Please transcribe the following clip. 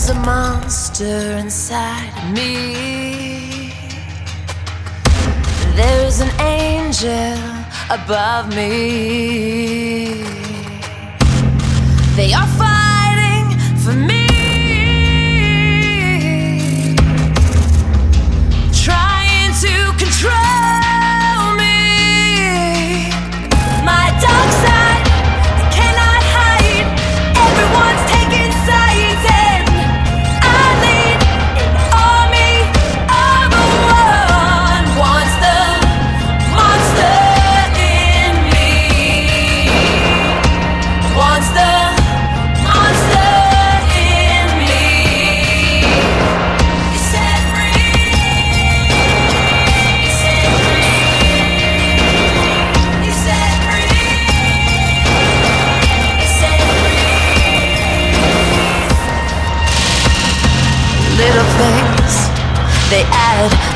There's a monster inside me. There's an angel above me. They are fighting for me, trying to control me. My dark side cannot hide. Everyone's taking sides, and I lead an army of one. Wants the monster in me. Wants the monster in me. You set free. You set free. You set free. You set free. Little things, they add